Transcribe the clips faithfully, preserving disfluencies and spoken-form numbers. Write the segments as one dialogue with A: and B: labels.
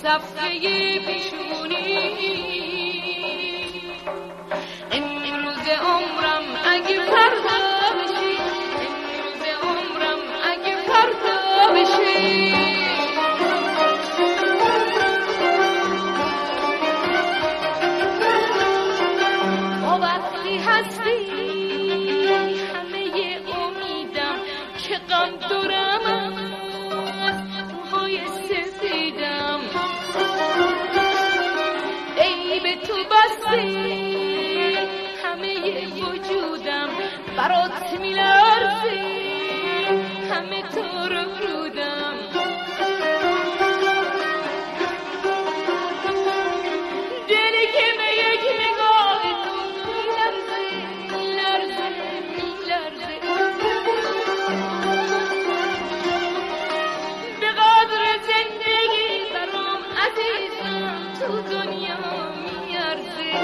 A: صفحه پیشونی. امروز عمرم اگه فردا بشی، امروز عمرم اگه فردا بشی. تو وقتی هستی همه امیدم که غم دارم از موهای سفیدم. ای به تو بستی همه وجودم، برات میلرزی همه تو رو برودم. دلی که به یک نگاه تو میلرزه میلرزه میلرزه. به قدر زندگی برام عزیزم تو دنیا میارزه.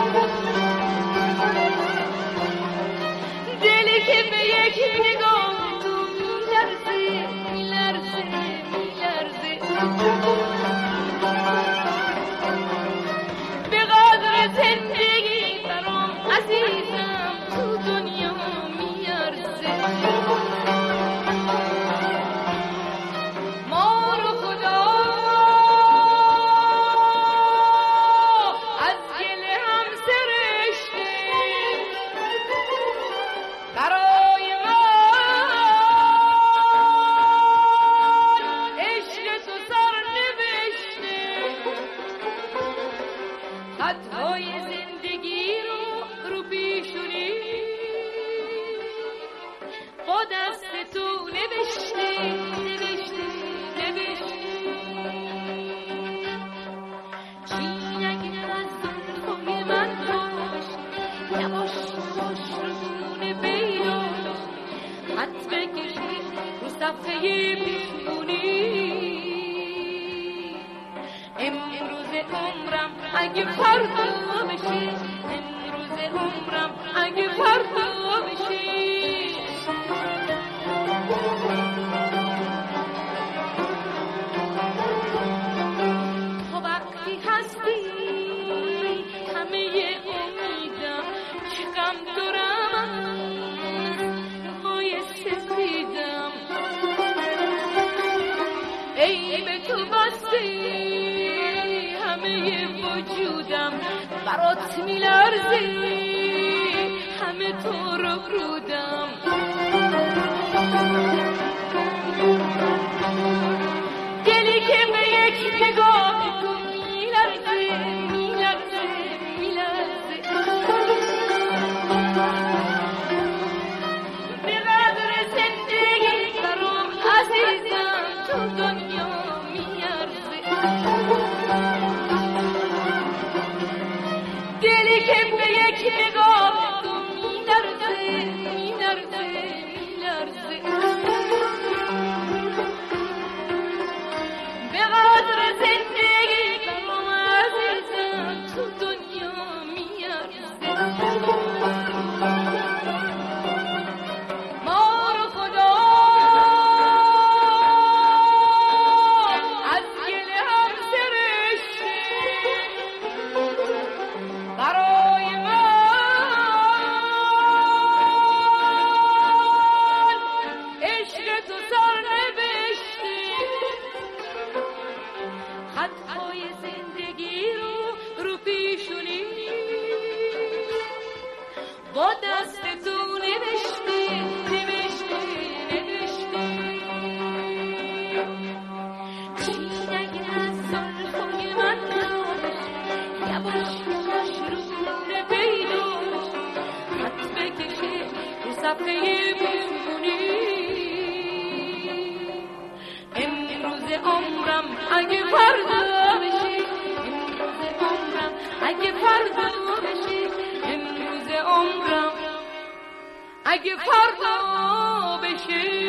A: دلی که به یک نگاه تو میلرزه میلرزه میلرزه. به قدر زندگی برام عزیزم تو دنیا میارزه. ما رو خدا از گل هم سرشته، برای من عشق تو سر نوشته. خطهای زندگی رو رو پیشونی با دست تو نوشته نوشته نوشته. چی نگه از زلفای من باش، نباش نباش رسون بیداش. خط بکشی رو صفحه پیشونی. امروز عمرم اگه فردا بشی، امروز عمرم اگه فردا بشی. تو وقتی هستی همه امیدم که غم دارم از موهای سفیدم. ای به تو بستی همه وجودم، برات میلرزی همه تو رو برودم. دلی که به یک نگاه تو میلرزه میلرزه میلرزه. به قدر زندگی برام عزیزم تو دنیا میارزه. دلی که به یک نگاه تو میلرزه میلرزه میلرزه. به قدر زندگی برام عزیزم تو دنیا میارزه. ما رو خدا از گل هم سرشته، برای من عشق تو سر نوشته. خطهای زندگی رو رو پیشونی با دست تو نوشته نوشته نوشته. چی نگه از زلفای من باش، یواش یواش رسون بیداش. خط بکشه رو صفحه پیشونی. امروز عمرم اگه فردا بشی، امروز عمرم اگه فردا بشی. امروز عمرم اگه فردا بشی.